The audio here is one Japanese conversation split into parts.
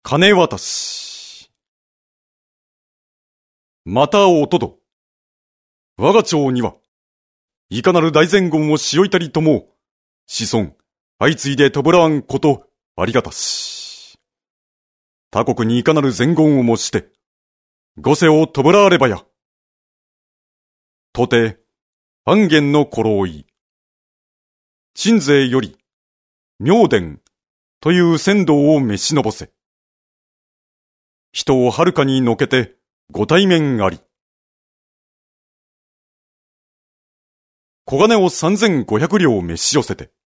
金渡し。またおとど。我が町には、いかなる大前言をしおいたりとも、子孫、相次いでとぶらわんこと、ありがたし。他国にいかなる前言をもして、御世をとぶらわればや。とて、安元の頃い、鎮西より、妙典という仙道を召しのぼせ。人をはるかにのけてご対面あり。小金を3500両召し寄せて。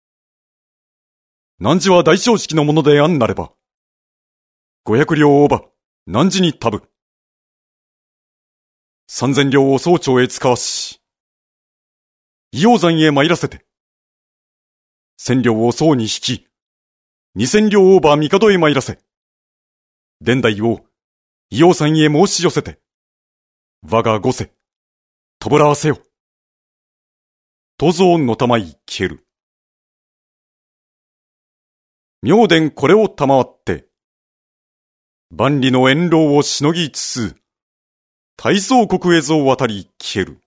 汝は大正式のものであんなれば、500両をば、汝にたぶ。3000両を総長へ使わし、伊予山へ参らせて、1000両を総に引き、2000両をば帝へ参らせ、伝代を伊予山へ申し寄せて、我が御世、とぼらわせよ。とぞのたまい消える。妙典これを賜って、万里の遠路をしのぎつつ、大宋国へぞ渡り消える。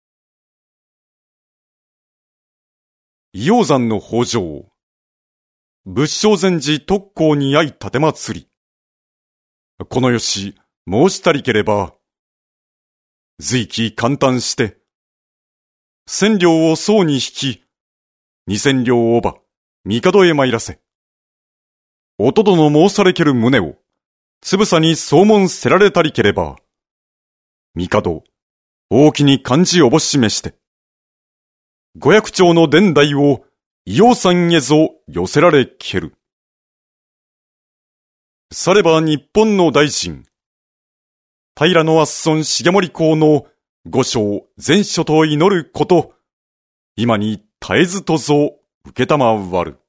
伊予山の北条、仏正禅寺特攻に相立てまつり、このよし申したりければ、随期簡単して、1000両を総に引き、2000両をば、帝へ参らせ。おとどの申されける旨を、つぶさに総問せられたりければ、帝、大きに漢字おぼしめして、500丁の伝代を、伊予山へぞ寄せられける。されば日本の大臣、平の圧尊重盛公の御所全所と祈ること、今に絶えずとぞ受けたまわる。